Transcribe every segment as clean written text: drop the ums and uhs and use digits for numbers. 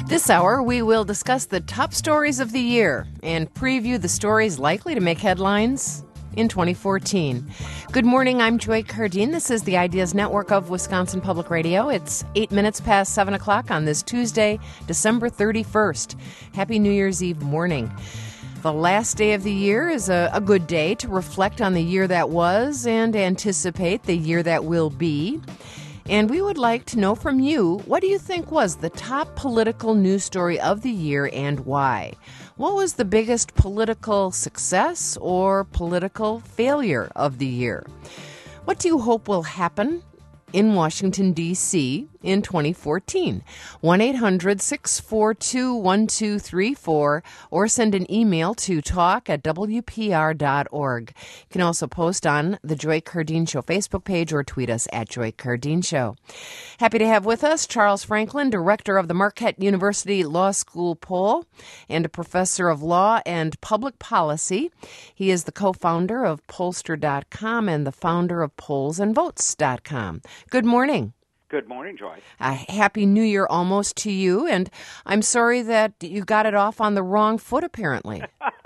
This hour, we will discuss the top stories of the year and preview the stories likely to make headlines in 2014. Good morning, I'm Joy Cardine. This is the Ideas Network of Wisconsin Public Radio. It's 8 minutes past 7 o'clock on this Tuesday, December 31st. Happy New Year's Eve morning. The last day of the year is a good day to reflect on the year that was and anticipate the year that will be. And we would like to know from you, what do you think was the top political news story of the year and why? What was the biggest political success or political failure of the year? What do you hope will happen in Washington, D.C. in 2014? 1-800-642-1234 or send an email to talk@wpr.org. You can also post on the Joy Cardine Show Facebook page or tweet us at Joy Cardine Show. Happy to have with us Charles Franklin, director of the Marquette University Law School Poll and a professor of law and public policy. He is the co-founder of Pollster.com and the founder of PollsAndVotes.com. Good morning. Good morning, Joy. Happy New Year almost to you, and I'm sorry that you got it off on the wrong foot, apparently.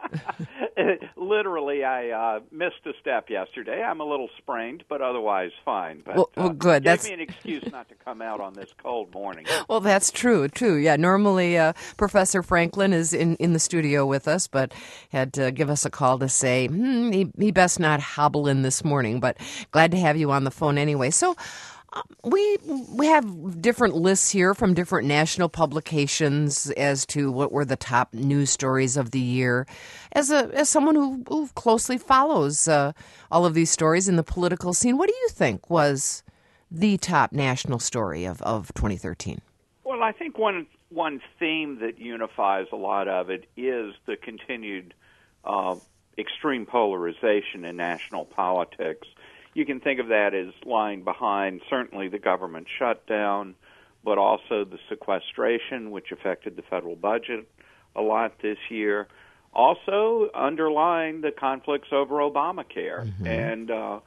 Literally, I missed a step yesterday. I'm a little sprained, but otherwise fine. But, well, good. Gave me an excuse not to come out on this cold morning. Well, that's true. Yeah, normally Professor Franklin is in the studio with us, but had to give us a call to say he best not hobble in this morning, but glad to have you on the phone anyway. So, we have different lists here from different national publications as to what were the top news stories of the year. As someone who closely follows all of these stories in the political scene, what do you think was the top national story of 2013? Well, I think one theme that unifies a lot of it is the continued extreme polarization in national politics. You can think of that as lying behind certainly the government shutdown, but also the sequestration, which affected the federal budget a lot this year. Also underlying the conflicts over Obamacare. Mm-hmm. And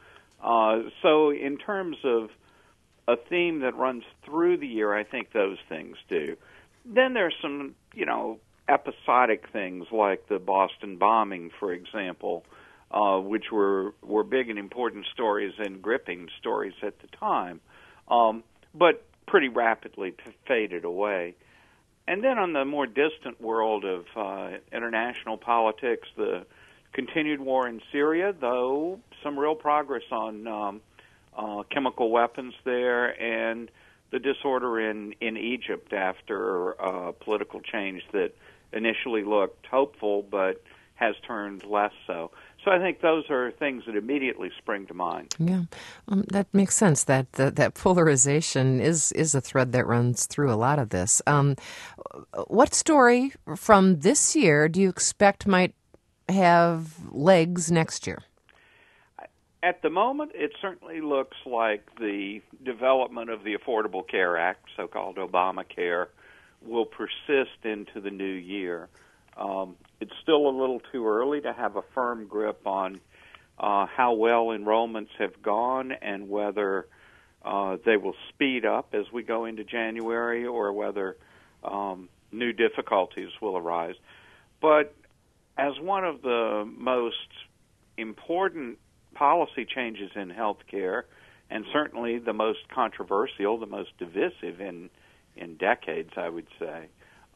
so in terms of a theme that runs through the year, I think those things do. Then there's some, episodic things like the Boston bombing, for example, which were big and important stories and gripping stories at the time, but pretty rapidly faded away. And then on the more distant world of international politics, the continued war in Syria, though some real progress on chemical weapons there, and the disorder in Egypt after political change that initially looked hopeful but has turned less so. So I think those are things that immediately spring to mind. Yeah, that makes sense. That polarization is a thread that runs through a lot of this. What story from this year do you expect might have legs next year? At the moment, it certainly looks like the development of the Affordable Care Act, so-called Obamacare, will persist into the new year. It's still a little too early to have a firm grip on how well enrollments have gone and whether they will speed up as we go into January or whether new difficulties will arise. But as one of the most important policy changes in health care, and certainly the most controversial, the most divisive in decades, I would say,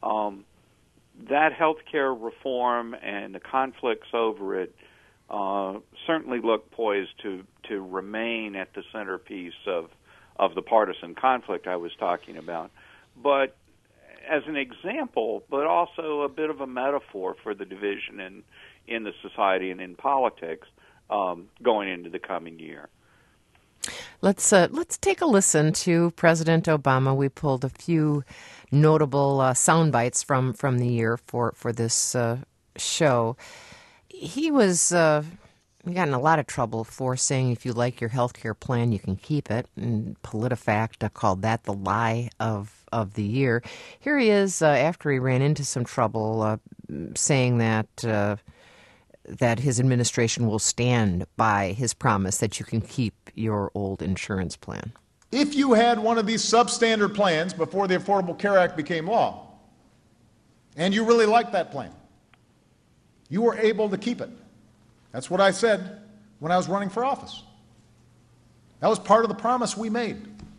that healthcare reform and the conflicts over it certainly look poised to remain at the centerpiece of the partisan conflict I was talking about. But as an example, but also a bit of a metaphor for the division in the society and in politics going into the coming year. Let's take a listen to President Obama. We pulled a few notable sound bites from the year for this show. He was he got in a lot of trouble for saying if you like your health care plan, you can keep it. And PolitiFact called that the lie of the year. Here he is after he ran into some trouble saying that his administration will stand by his promise that you can keep your old insurance plan. If you had one of these substandard plans before the Affordable Care Act became law, and you really liked that plan, you were able to keep it. That's what I said when I was running for office. That was part of the promise we made.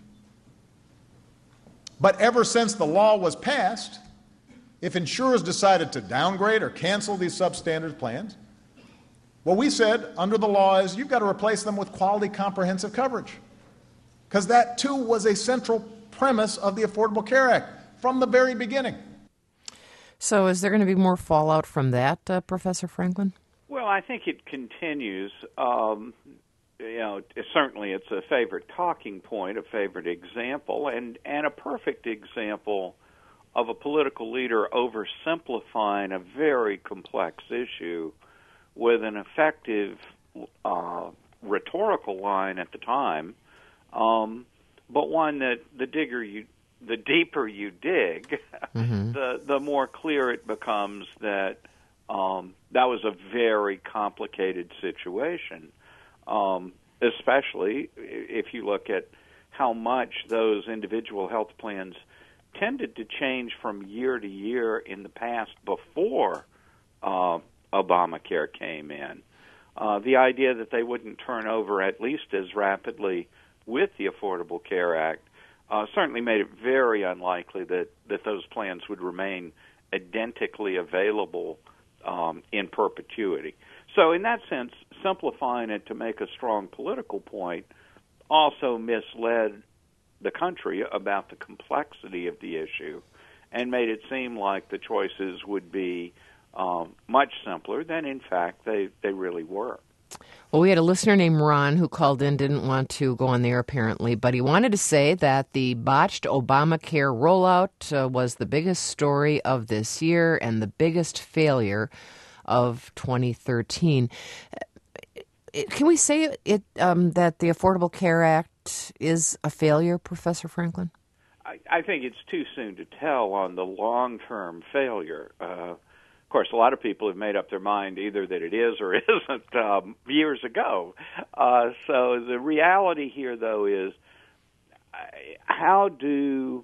But ever since the law was passed, if insurers decided to downgrade or cancel these substandard plans, what we said under the law is you've got to replace them with quality comprehensive coverage. Because that, too, was a central premise of the Affordable Care Act from the very beginning. So is there going to be more fallout from that, Professor Franklin? Well, I think it continues. Certainly it's a favorite talking point, a favorite example, and a perfect example of a political leader oversimplifying a very complex issue with an effective rhetorical line at the time, but one that the deeper you dig, the more clear it becomes that that was a very complicated situation, especially if you look at how much those individual health plans tended to change from year to year in the past before Obamacare came in. The idea that they wouldn't turn over at least as rapidly with the Affordable Care Act certainly made it very unlikely that those plans would remain identically available in perpetuity. So in that sense, simplifying it to make a strong political point also misled the country about the complexity of the issue and made it seem like the choices would be much simpler than, in fact, they really were. Well, we had a listener named Ron who called in, didn't want to go on there apparently, but he wanted to say that the botched Obamacare rollout was the biggest story of this year and the biggest failure of 2013. Can we say it that the Affordable Care Act is a failure, Professor Franklin? I think it's too soon to tell on the long-term failure. Of course, a lot of people have made up their mind either that it is or isn't years ago. So the reality here, though, is how do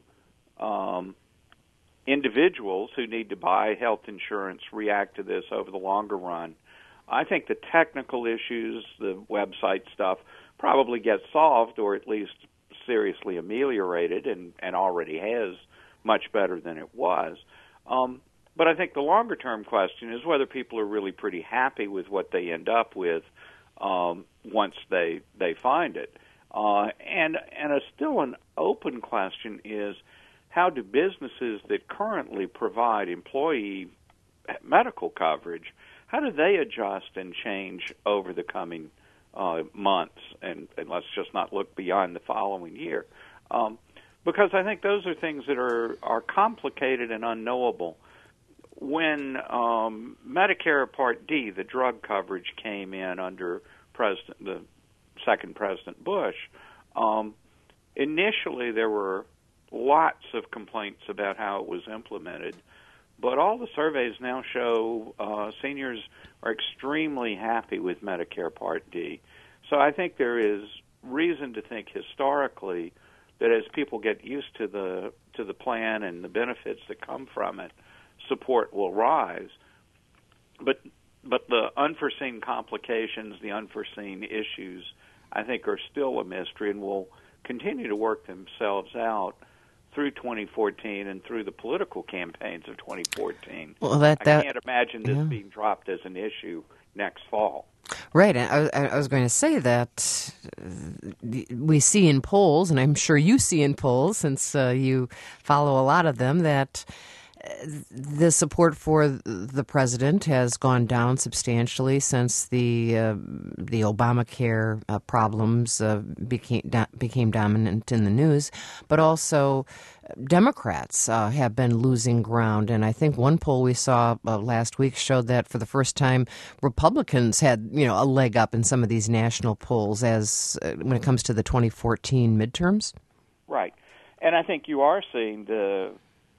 individuals who need to buy health insurance react to this over the longer run? I think the technical issues, the website stuff, probably get solved or at least seriously ameliorated and already has much better than it was. But I think the longer-term question is whether people are really pretty happy with what they end up with once they find it. And still an open question is how do businesses that currently provide employee medical coverage, how do they adjust and change over the coming months? And let's just not look beyond the following year. Because I think those are things that are complicated and unknowable. When Medicare Part D, the drug coverage, came in under the second President Bush, initially there were lots of complaints about how it was implemented, but all the surveys now show seniors are extremely happy with Medicare Part D. So I think there is reason to think historically that as people get used to the plan and the benefits that come from it, support will rise. But the unforeseen complications, the unforeseen issues, I think are still a mystery and will continue to work themselves out through 2014 and through the political campaigns of 2014. Well, I can't imagine this being dropped as an issue next fall. Right. I was going to say that we see in polls, and I'm sure you see in polls since you follow a lot of them, that the support for the president has gone down substantially since the Obamacare problems became dominant in the news, but also Democrats have been losing ground. And I think one poll we saw last week showed that for the first time, Republicans had a leg up in some of these national polls as when it comes to the 2014 midterms. Right, and I think you are seeing the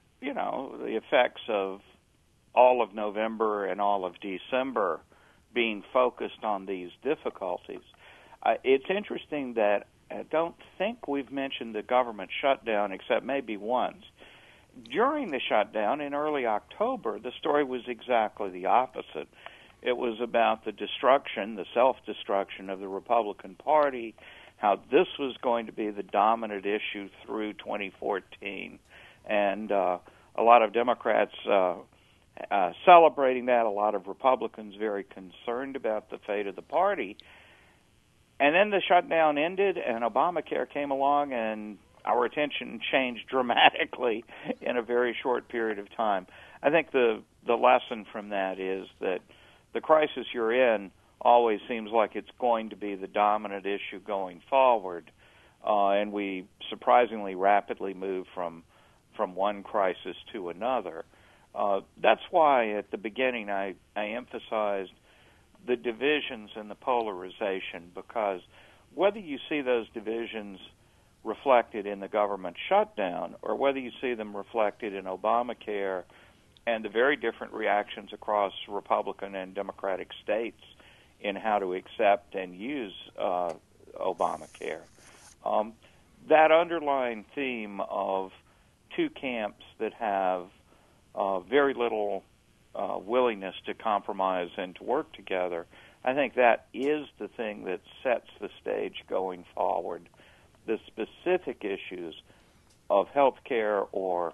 effects of all of November and all of December being focused on these difficulties. It's interesting that I don't think we've mentioned the government shutdown except maybe once. during the shutdown in early October, the story was exactly the opposite. It was about the destruction, the self-destruction of the Republican Party, how this was going to be the dominant issue through 2014. And a lot of Democrats celebrating that, a lot of Republicans very concerned about the fate of the party. And then the shutdown ended, and Obamacare came along, and our attention changed dramatically in a very short period of time. I think the lesson from that is that the crisis you're in always seems like it's going to be the dominant issue going forward, and we surprisingly rapidly move from one crisis to another. That's why at the beginning I emphasized the divisions and the polarization, because whether you see those divisions reflected in the government shutdown or whether you see them reflected in Obamacare and the very different reactions across Republican and Democratic states in how to accept and use Obamacare, that underlying theme of two camps that have very little willingness to compromise and to work together, I think that is the thing that sets the stage going forward. The specific issues of health care or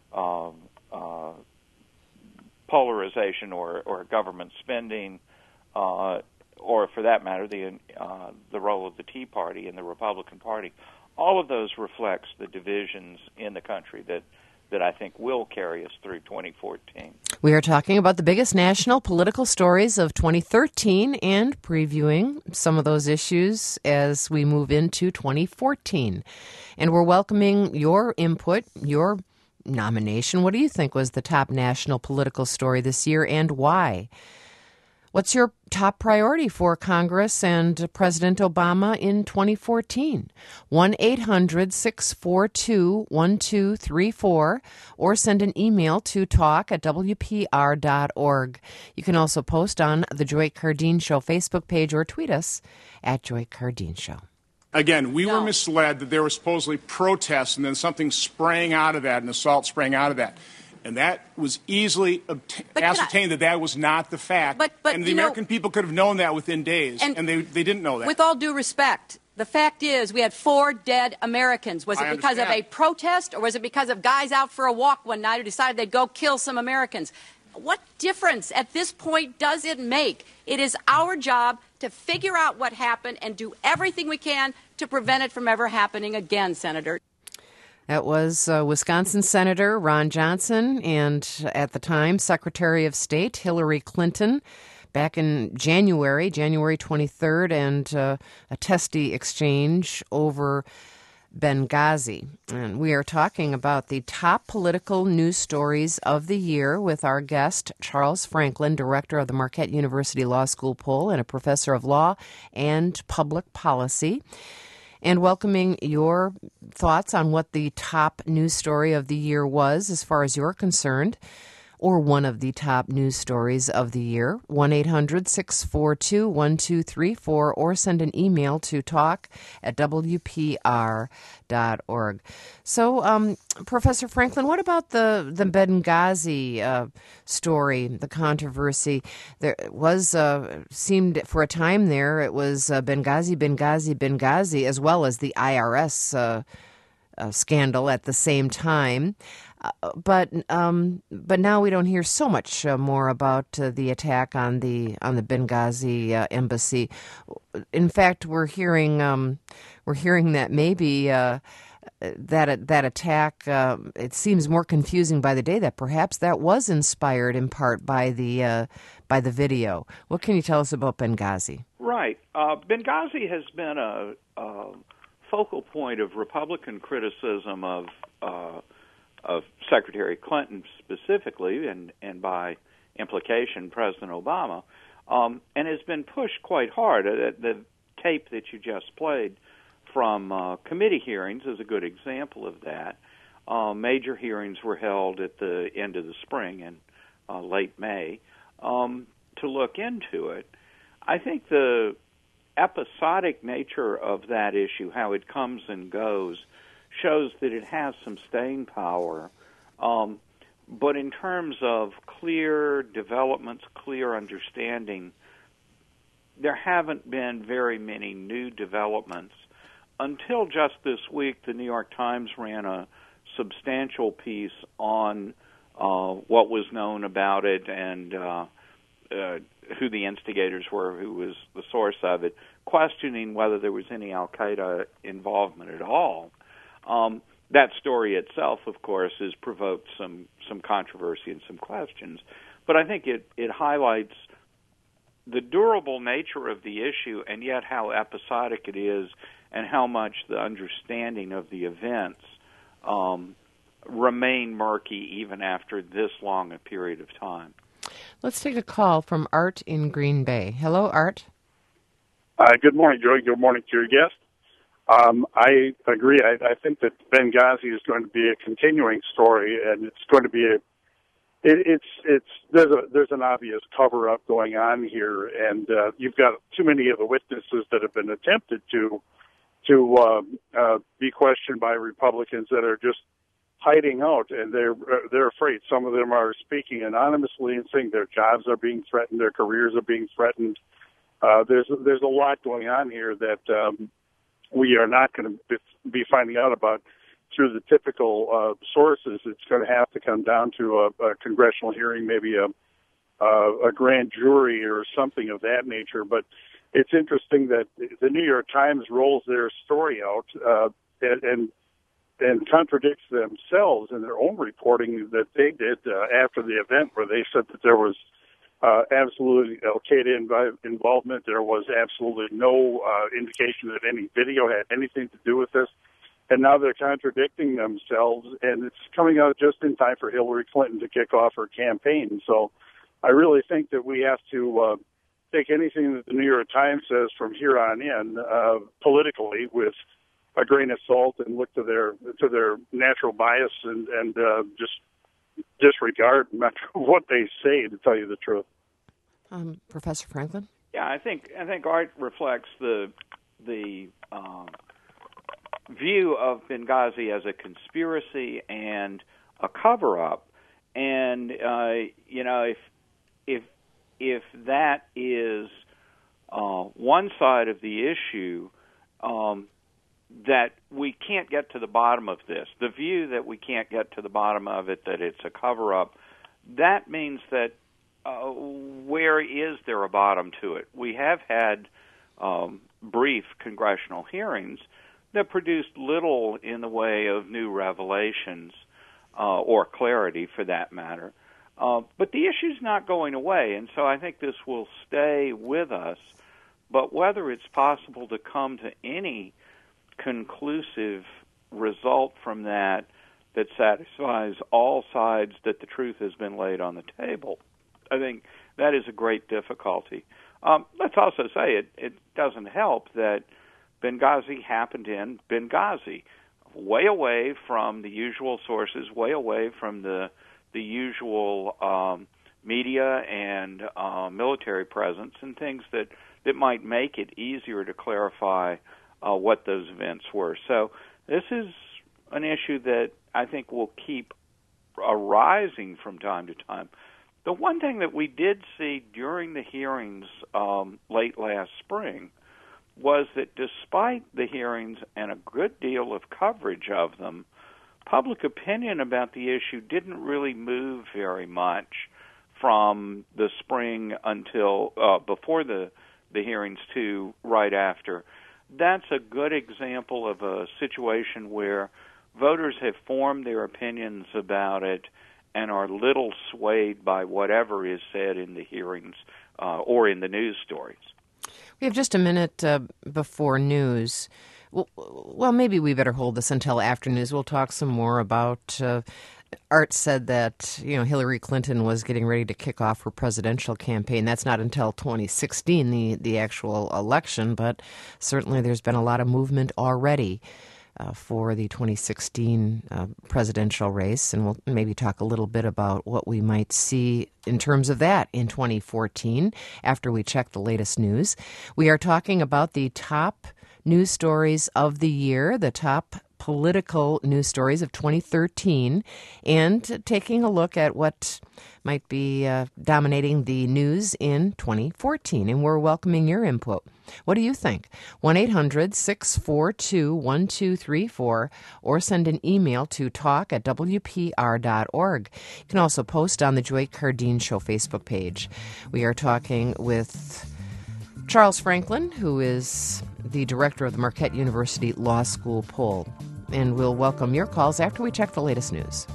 polarization or government spending, or for that matter, the role of the Tea Party and the Republican Party, all of those reflects the divisions in the country that I think will carry us through 2014. We are talking about the biggest national political stories of 2013 and previewing some of those issues as we move into 2014. And we're welcoming your input, your nomination. What do you think was the top national political story this year and why? What's your top priority for Congress and President Obama in 2014? 1-800-642-1234 or send an email to talk@wpr.org. You can also post on the Joy Cardeen Show Facebook page or tweet us at Joy Cardeen Show. Again, we were misled that there were supposedly protests and then something sprang out of that, an assault sprang out of that. And that was easily ascertained that was not the fact. But and the American people could have known that within days, and they didn't know that. With all due respect, the fact is we had 4 dead Americans. Was it because of a protest, or was it because of guys out for a walk one night who decided they'd go kill some Americans? What difference at this point does it make? It is our job to figure out what happened and do everything we can to prevent it from ever happening again, Senator. That was Wisconsin Senator Ron Johnson and, at the time, Secretary of State Hillary Clinton back in January 23rd, and a testy exchange over Benghazi. And we are talking about the top political news stories of the year with our guest, Charles Franklin, director of the Marquette University Law School Poll and a professor of law and public policy. And welcoming your thoughts on what the top news story of the year was as far as you're concerned, or one of the top news stories of the year. 1-800-642-1234 or send an email to talk@wpr.org. So, Professor Franklin, what about the Benghazi story, the controversy? There was, seemed for a time there, it was Benghazi, as well as the IRS scandal at the same time. But now we don't hear so much more about the attack on the Benghazi embassy. In fact, we're hearing that maybe that attack. It seems more confusing by the day that perhaps that was inspired in part by the video. What can you tell us about Benghazi? Right, Benghazi has been a focal point of Republican criticism of Secretary Clinton specifically, and by implication President Obama, and has been pushed quite hard. The tape that you just played from committee hearings is a good example of that. Major hearings were held at the end of the spring in late May to look into it. I think the episodic nature of that issue, how it comes and goes, shows that it has some staying power But in terms of clear developments, clear understanding, there haven't been very many new developments. Until just this week, the New York Times ran a substantial piece on what was known about it and who the instigators were, who was the source of it, questioning whether there was any al-Qaeda involvement at all. That story itself, of course, has provoked some controversy and some questions. But I think it highlights the durable nature of the issue and yet how episodic it is and how much the understanding of the events remain murky even after this long a period of time. Let's take a call from Art in Green Bay. Hello, Art. Good morning, Joey. Good morning to your guest. I agree. I think that Benghazi is going to be a continuing story, and it's going to be there's an obvious cover-up going on here, and you've got too many of the witnesses that have been attempted to be questioned by Republicans that are just hiding out, and they're afraid. Some of them are speaking anonymously and saying their jobs are being threatened, their careers are being threatened. There's a lot going on here that we are not going to be finding out about through the typical sources. It's going to have to come down to a congressional hearing, maybe a grand jury or something of that nature. But it's interesting that the New York Times rolls their story out and contradicts themselves in their own reporting that they did after the event, where they said that there was absolutely al-Qaeda involvement. There was absolutely no indication that any video had anything to do with this. And now they're contradicting themselves, and it's coming out just in time for Hillary Clinton to kick off her campaign. So I really think that we have to take anything that the New York Times says from here on in politically with a grain of salt and look to their natural bias and just disregard what they say, to tell you the truth. Professor Franklin? Yeah, I think Art reflects the view of Benghazi as a conspiracy and a cover-up, and if that is one side of the issue, that we can't get to the bottom of this. The view that we can't get to the bottom of it, that it's a cover-up, that means that where is there a bottom to it? We have had brief congressional hearings that produced little in the way of new revelations or clarity, for that matter. But the issue's not going away, and so I think this will stay with us. But whether it's possible to come to any conclusive result from that satisfies all sides, that the truth has been laid on the table, I think that is a great difficulty. Let's also say it doesn't help that Benghazi happened in Benghazi, way away from the usual sources, way away from the usual media and military presence, and things that might make it easier to clarify what those events were. So this is an issue that I think will keep arising from time to time. The one thing that we did see during the hearings late last spring was that despite the hearings and a good deal of coverage of them, public opinion about the issue didn't really move very much from the spring until before the hearings to right after. That's a good example of a situation where voters have formed their opinions about it and are little swayed by whatever is said in the hearings or in the news stories. We have just a minute before news. Well, maybe we better hold this until after news. We'll talk some more about Art said that, Hillary Clinton was getting ready to kick off her presidential campaign. That's not until 2016, the actual election, but certainly there's been a lot of movement already for the 2016 presidential race, and we'll maybe talk a little bit about what we might see in terms of that in 2014 after we check the latest news. We are talking about the top news stories of the year, the top political news stories of 2013 and taking a look at what might be dominating the news in 2014. And we're welcoming your input. What do you think? 1-800-642-1234 or send an email to talk@wpr.org. You can also post on the Joy Cardeen Show Facebook page. We are talking with Charles Franklin, who is the director of the Marquette University Law School poll. And we'll welcome your calls after we check the latest news.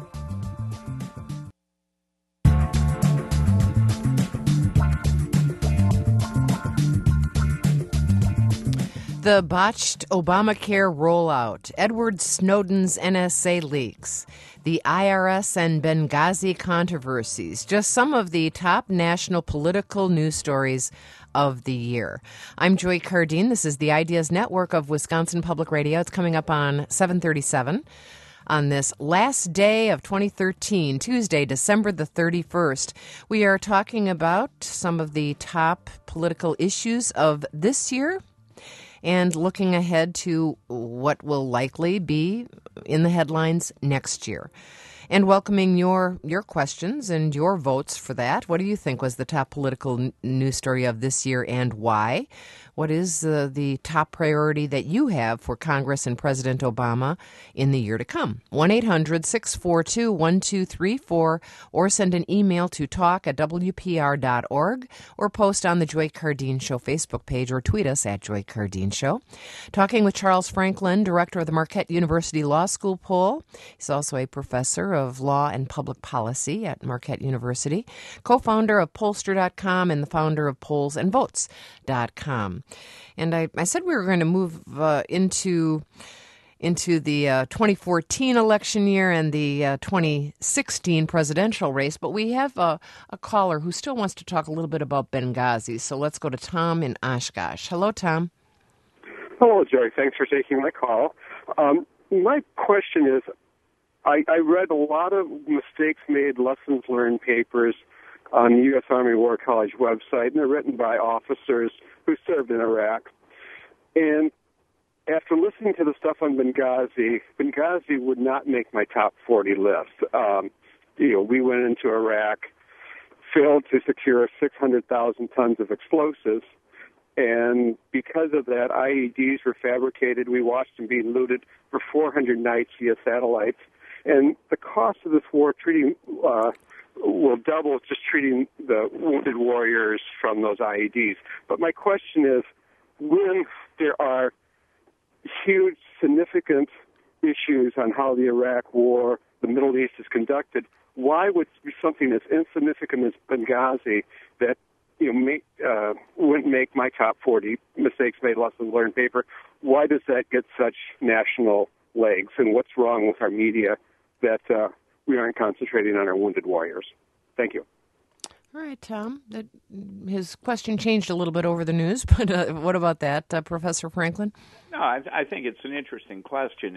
The botched Obamacare rollout, Edward Snowden's NSA leaks, the IRS and Benghazi controversies, just some of the top national political news stories of the year. I'm Joy Cardeen. This is the Ideas Network of Wisconsin Public Radio. It's coming up on 737. On this last day of 2013, Tuesday, December the 31st, we are talking about some of the top political issues of this year and looking ahead to what will likely be in the headlines next year. And welcoming your questions and your votes for that. What do you think was the top political news story of this year and why? What is the top priority that you have for Congress and President Obama in the year to come? 1-800-642-1234 or send an email to talk@wpr.org or post on the Joy Cardeen Show Facebook page or tweet us at Joy Cardeen Show. Talking with Charles Franklin, director of the Marquette University Law School poll. He's also a professor of law and public policy at Marquette University, co-founder of Pollster.com and the founder of PollsandVotes.com. And I said we were going to move into the 2014 election year and the 2016 presidential race, but we have a caller who still wants to talk a little bit about Benghazi. So let's go to Tom in Oshkosh. Hello, Tom. Hello, Joy. Thanks for taking my call. My question is, I read a lot of mistakes made, lessons learned papers on the U.S. Army War College website, and they're written by officers who served in Iraq. And after listening to the stuff on Benghazi would not make my top 40 list. We went into Iraq, failed to secure 600,000 tons of explosives, and because of that, IEDs were fabricated. We watched them being looted for 400 nights via satellites. And the cost of this war will double just treating the wounded warriors from those IEDs. But my question is, when there are huge, significant issues on how the Iraq War, the Middle East is conducted, why would something as insignificant as Benghazi that wouldn't make my top 40 mistakes made, lessons learned paper, why does that get such national legs? And what's wrong with our media that we aren't concentrating on our wounded warriors? Thank you. All right, Tom. His question changed a little bit over the news, but what about that, Professor Franklin? No, I think it's an interesting question.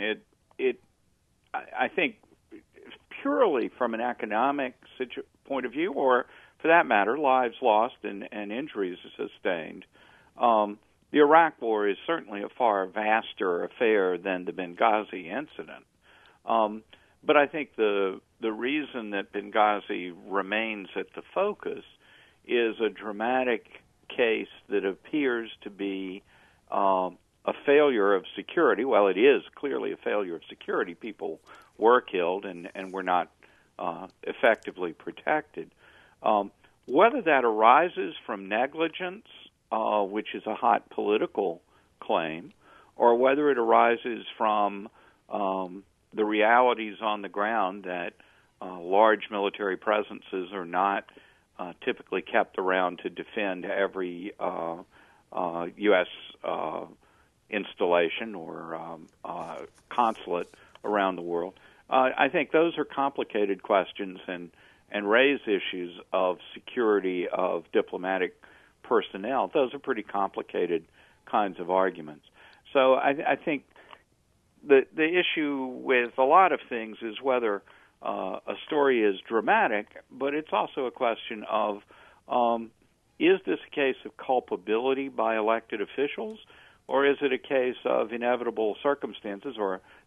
I think purely from an economic point of view, or for that matter, lives lost and injuries sustained, the Iraq War is certainly a far vaster affair than the Benghazi incident. But I think the reason that Benghazi remains at the focus is a dramatic case that appears to be a failure of security. Well, it is clearly a failure of security. People were killed and were not effectively protected. Whether that arises from negligence, which is a hot political claim, or whether it arises from the realities on the ground that large military presences are not typically kept around to defend every U.S. Installation or consulate around the world. I think those are complicated questions and raise issues of security of diplomatic personnel. Those are pretty complicated kinds of arguments. So I think the issue with a lot of things is whether a story is dramatic, but it's also a question of is this a case of culpability by elected officials, or is it a case of inevitable circumstances, or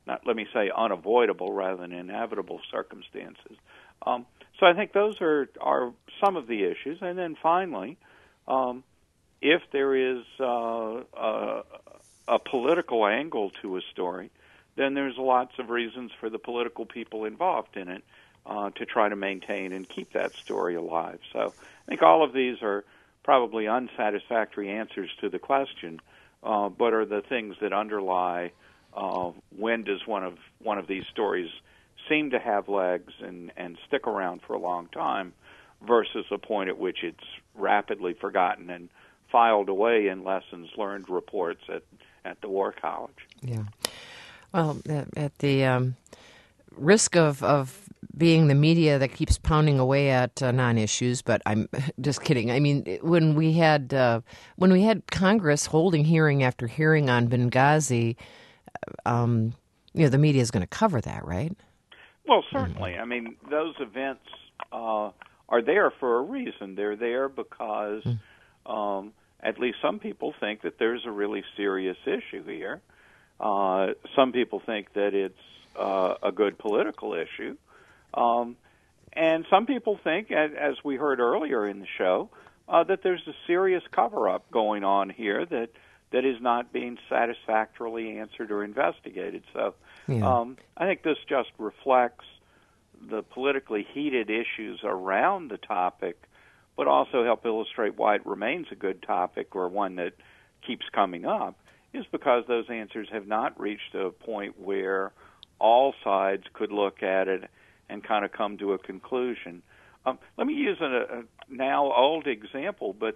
let me say unavoidable rather than inevitable circumstances. So I think those are some of the issues. And then finally, if there is a political angle to a story, then there's lots of reasons for the political people involved in it to try to maintain and keep that story alive. So I think all of these are probably unsatisfactory answers to the question, but are the things that underlie when does one of these stories seem to have legs and stick around for a long time versus a point at which it's rapidly forgotten and filed away in lessons learned reports at the War College. Yeah. Well, at the risk of being the media that keeps pounding away at non-issues, but I'm just kidding. I mean, when we had Congress holding hearing after hearing on Benghazi, the media is going to cover that, right? Well, certainly. I mean, those events are there for a reason. They're there because at least some people think that there's a really serious issue here. Some people think that it's a good political issue. And some people think, as we heard earlier in the show, that there's a serious cover-up going on here that is not being satisfactorily answered or investigated. So I think this just reflects the politically heated issues around the topic, but also help illustrate why it remains a good topic or one that keeps coming up, is because those answers have not reached a point where all sides could look at it and kind of come to a conclusion. Let me use a now old example, but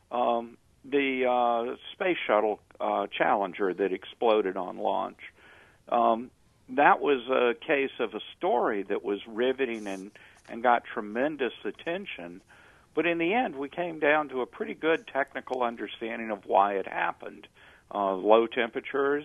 the space shuttle Challenger that exploded on launch. That was a case of a story that was riveting and got tremendous attention. But in the end, we came down to a pretty good technical understanding of why it happened. Low temperatures,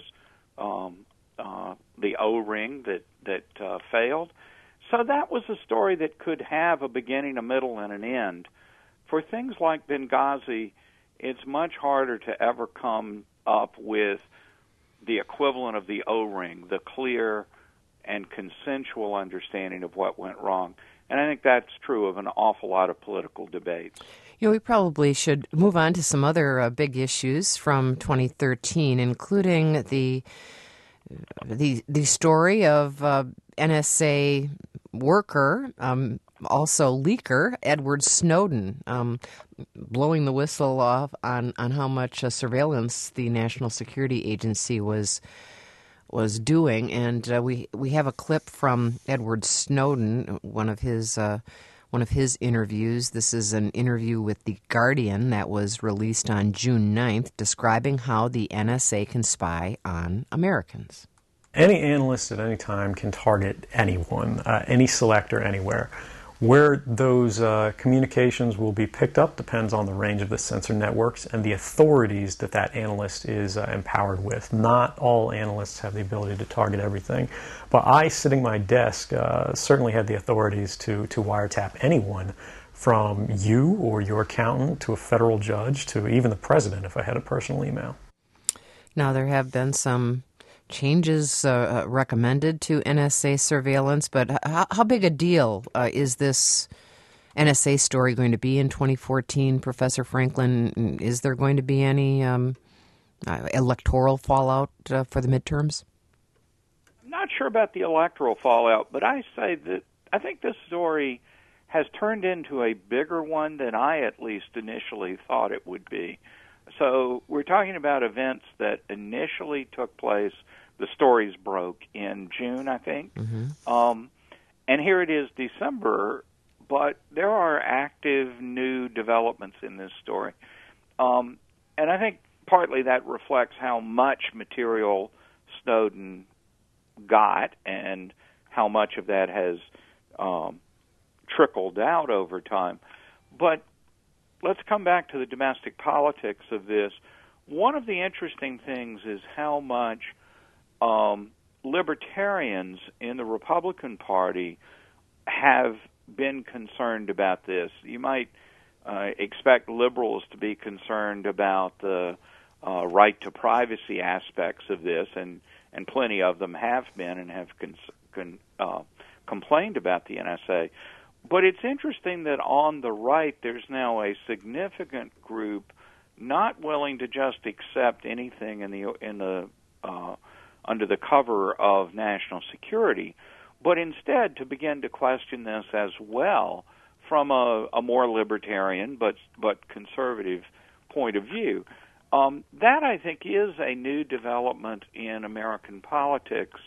the O-ring that failed. So that was a story that could have a beginning, a middle, and an end. For things like Benghazi, it's much harder to ever come up with the equivalent of the O-ring, the clear and consensual understanding of what went wrong. And I think that's true of an awful lot of political debates. We probably should move on to some other big issues from 2013, including the story of NSA worker, also leaker, Edward Snowden, blowing the whistle off on how much surveillance the National Security Agency was doing. And we have a clip from Edward Snowden, one of his interviews. This is an interview with The Guardian that was released on June 9th, describing how the NSA can spy on Americans. Any analyst at any time can target anyone, any selector anywhere. Where those communications will be picked up depends on the range of the sensor networks and the authorities that analyst is empowered with. Not all analysts have the ability to target everything. But I, sitting at my desk, certainly had the authorities to wiretap anyone, from you or your accountant to a federal judge to even the president if I had a personal email. Now, there have been some changes recommended to NSA surveillance, but how big a deal is this NSA story going to be in 2014, Professor Franklin? Is there going to be any electoral fallout for the midterms? I'm not sure about the electoral fallout, but I think this story has turned into a bigger one than I at least initially thought it would be. So we're talking about events that initially took place. The stories broke in June, I think. Mm-hmm. And here it is December, but there are active new developments in this story. And I think partly that reflects how much material Snowden got and how much of that has trickled out over time. But let's come back to the domestic politics of this. One of the interesting things is how much libertarians in the Republican Party have been concerned about this. You might expect liberals to be concerned about the right to privacy aspects of this, and and plenty of them have been and have complained about the NSA. But it's interesting that on the right, there's now a significant group not willing to just accept anything under the cover of national security, but instead to begin to question this as well from a more libertarian but conservative point of view. That, I think, is a new development in American politics.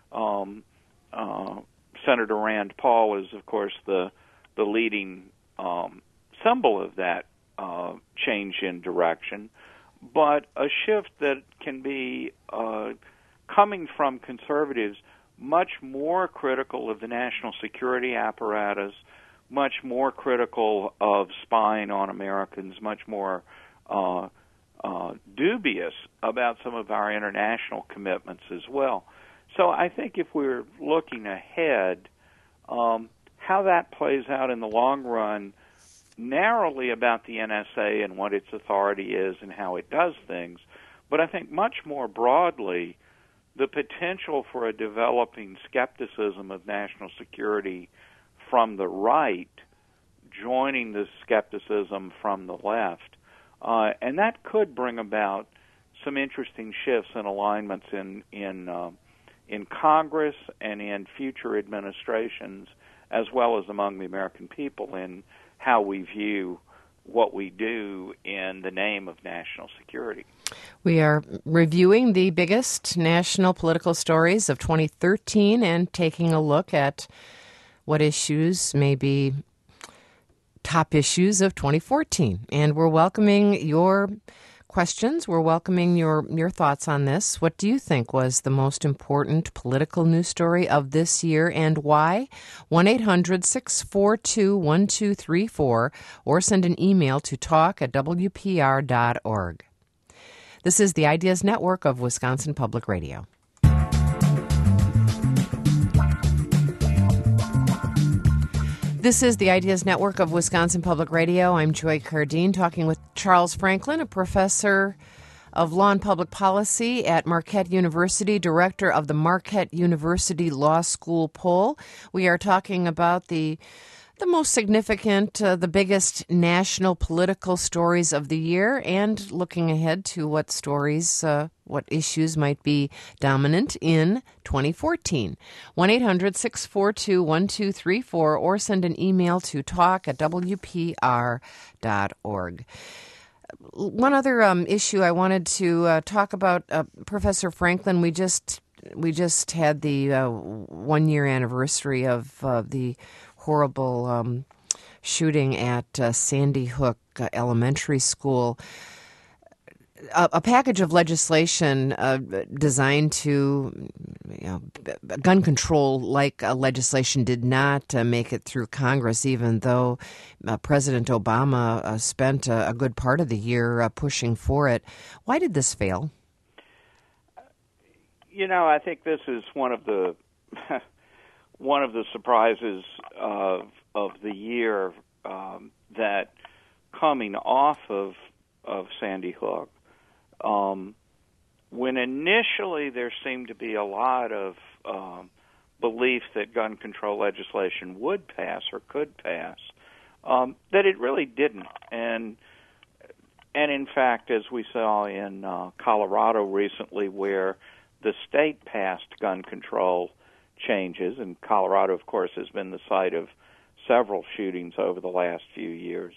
Senator Rand Paul is, of course, the leading symbol of that change in direction, but a shift that can be coming from conservatives much more critical of the national security apparatus, much more critical of spying on Americans, much more dubious about some of our international commitments as well. So I think if we're looking ahead, how that plays out in the long run, narrowly about the NSA and what its authority is and how it does things, but I think much more broadly, the potential for a developing skepticism of national security from the right joining the skepticism from the left. And that could bring about some interesting shifts and alignments in Congress and in future administrations, as well as among the American people in how we view what we do in the name of national security. We are reviewing the biggest national political stories of 2013 and taking a look at what issues may be top issues of 2014. And we're welcoming your questions. We're welcoming your thoughts on this. What do you think was the most important political news story of this year and why? 1-800-642-1234 or send an email to talk@wpr.org. This is the Ideas Network of Wisconsin Public Radio. This is the Ideas Network of Wisconsin Public Radio. I'm Joy Cardine, talking with Charles Franklin, a professor of law and public policy at Marquette University, director of the Marquette University Law School poll. We are talking about the most significant, the biggest national political stories of the year, and looking ahead to what stories, what issues might be dominant in 2014. 1-800-642-1234 or send an email to talk@wpr.org. One other issue I wanted to talk about, Professor Franklin, we just had the 1-year anniversary of the horrible shooting at Sandy Hook Elementary School. A package of legislation designed to, gun control like legislation did not make it through Congress, even though President Obama spent a good part of the year pushing for it. Why did this fail? I think this is one of the surprises of the year, that coming off of Sandy Hook, when initially there seemed to be a lot of belief that gun control legislation would pass or could pass, that it really didn't. And in fact, as we saw in Colorado recently, where the state passed gun control changes, and Colorado, of course, has been the site of several shootings over the last few years,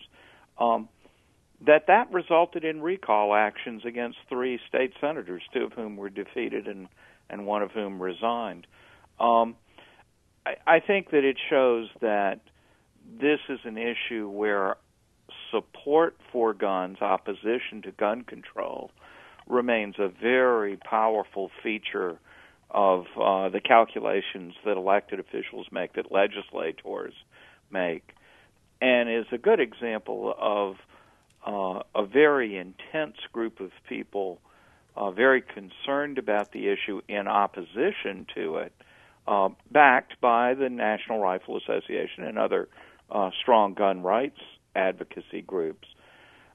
that resulted in recall actions against 3 state senators, 2 of whom were defeated and 1 of whom resigned. I think that it shows that this is an issue where support for guns, opposition to gun control, remains a very powerful feature of the calculations that elected officials make, that legislators make, and is a good example of a very intense group of people very concerned about the issue in opposition to it, backed by the National Rifle Association and other strong gun rights advocacy groups.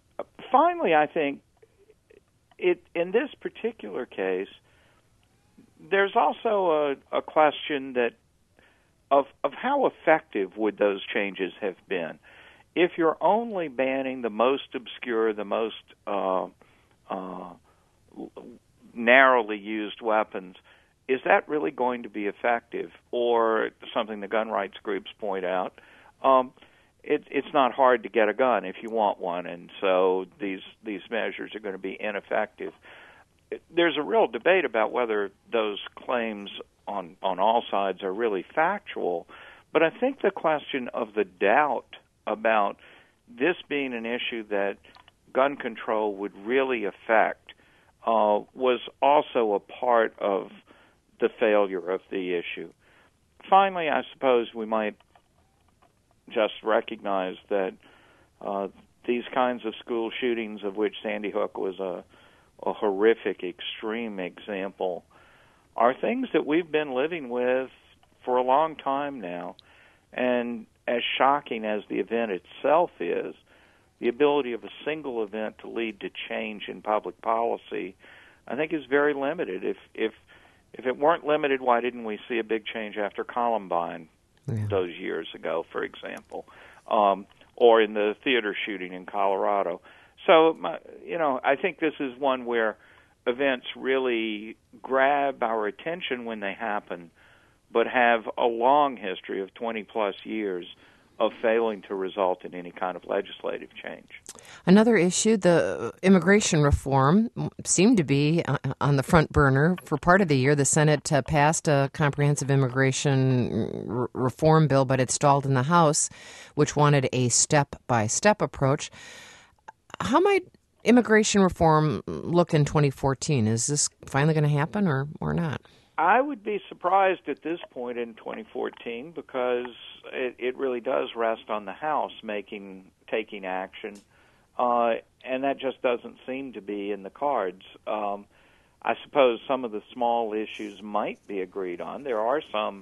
Finally, I think in this particular case, There's also a question that of how effective would those changes have been. If you're only banning the most obscure, the most narrowly used weapons, is that really going to be effective? Or something the gun rights groups point out, it's not hard to get a gun if you want one, and so these measures are going to be ineffective. There's a real debate about whether those claims on all sides are really factual, but I think the question of the doubt about this being an issue that gun control would really affect was also a part of the failure of the issue. Finally, I suppose we might just recognize that these kinds of school shootings, of which Sandy Hook was a horrific, extreme example, are things that we've been living with for a long time now. And as shocking as the event itself is, the ability of a single event to lead to change in public policy, I think, is very limited. If it weren't limited, why didn't we see a big change after Columbine those years ago, for example, or in the theater shooting in Colorado? So, I think this is one where events really grab our attention when they happen, but have a long history of 20-plus years of failing to result in any kind of legislative change. Another issue, the immigration reform, seemed to be on the front burner for part of the year. The Senate passed a comprehensive immigration reform bill, but it stalled in the House, which wanted a step-by-step approach. How might immigration reform look in 2014? Is this finally going to happen or not? I would be surprised at this point in 2014 because it really does rest on the House taking action, and that just doesn't seem to be in the cards. I suppose some of the small issues might be agreed on. There are some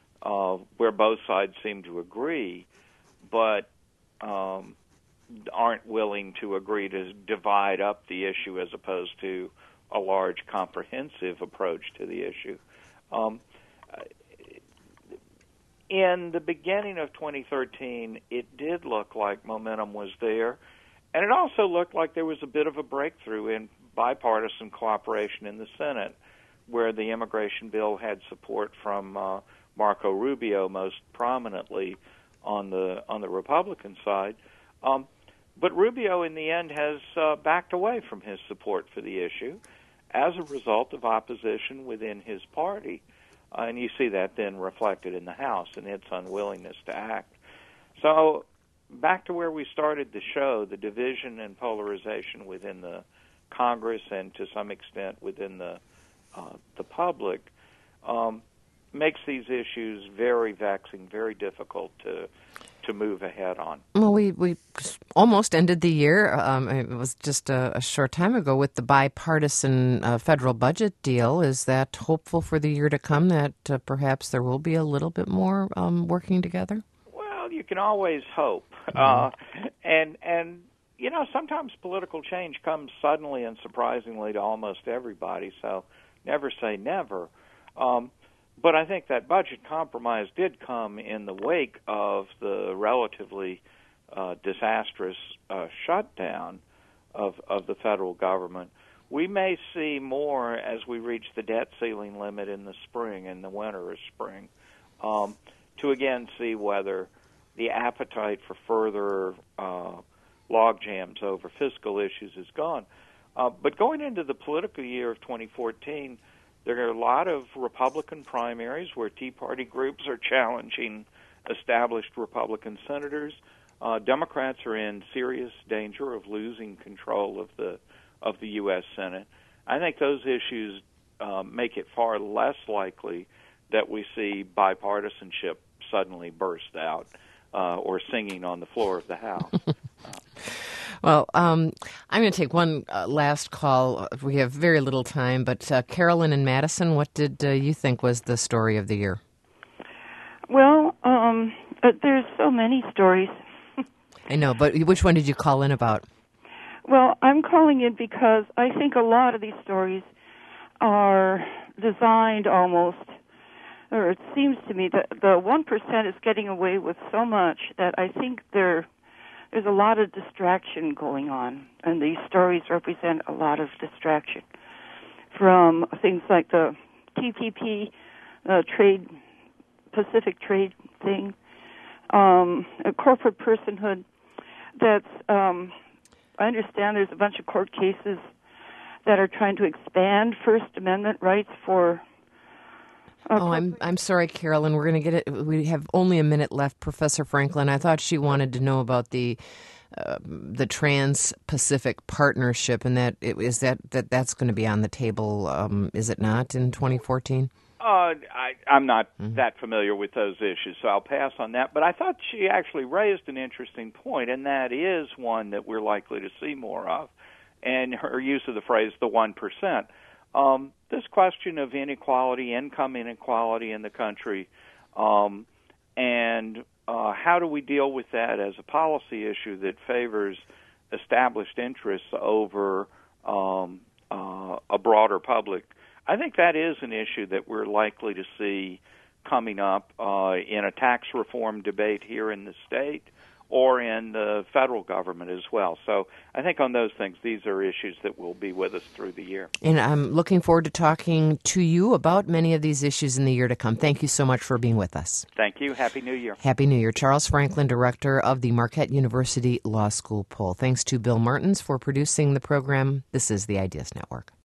where both sides seem to agree, but aren't willing to agree to divide up the issue as opposed to a large, comprehensive approach to the issue. In the beginning of 2013, it did look like momentum was there, and it also looked like there was a bit of a breakthrough in bipartisan cooperation in the Senate, where the immigration bill had support from Marco Rubio most prominently on the Republican side. But Rubio, in the end, has backed away from his support for the issue as a result of opposition within his party. And you see that then reflected in the House and its unwillingness to act. So back to where we started the show, the division and polarization within the Congress and to some extent within the public makes these issues very vexing, very difficult to move ahead on. Well, we almost ended the year. It was just a short time ago with the bipartisan federal budget deal. Is that hopeful for the year to come that perhaps there will be a little bit more working together? Well, you can always hope. And sometimes political change comes suddenly and surprisingly to almost everybody, so never say never. But I think that budget compromise did come in the wake of the relatively disastrous shutdown of the federal government. We may see more as we reach the debt ceiling limit in the spring, in the winter or spring, to again see whether the appetite for further log jams over fiscal issues is gone. But going into the political year of 2014, there are a lot of Republican primaries where Tea Party groups are challenging established Republican senators. Democrats are in serious danger of losing control of the U.S. Senate. I think those issues make it far less likely that we see bipartisanship suddenly burst out or singing on the floor of the House. Well, I'm going to take one last call. We have very little time, but Carolyn and Madison, what did you think was the story of the year? Well, there's so many stories. I know, but which one did you call in about? Well, I'm calling in because I think a lot of these stories are designed almost, or it seems to me that the 1% is getting away with so much that I think there's a lot of distraction going on, and these stories represent a lot of distraction from things like the TPP Pacific trade thing, a corporate personhood. That's I understand there's a bunch of court cases that are trying to expand First Amendment rights for. I'm sorry, Carolyn. We're going to get it. We have only a minute left, Professor Franklin. I thought she wanted to know about the Trans-Pacific Partnership, and that's going to be on the table. Is it not in 2014? I'm not that familiar with those issues, so I'll pass on that. But I thought she actually raised an interesting point, and that is one that we're likely to see more of. And her use of the phrase "the 1%." This question of inequality, income inequality in the country, and how do we deal with that as a policy issue that favors established interests over a broader public? I think that is an issue that we're likely to see coming up in a tax reform debate here in the state or in the federal government as well. So I think on those things, these are issues that will be with us through the year. And I'm looking forward to talking to you about many of these issues in the year to come. Thank you so much for being with us. Thank you. Happy New Year. Happy New Year. Charles Franklin, director of the Marquette University Law School Poll. Thanks to Bill Martins for producing the program. This is the Ideas Network.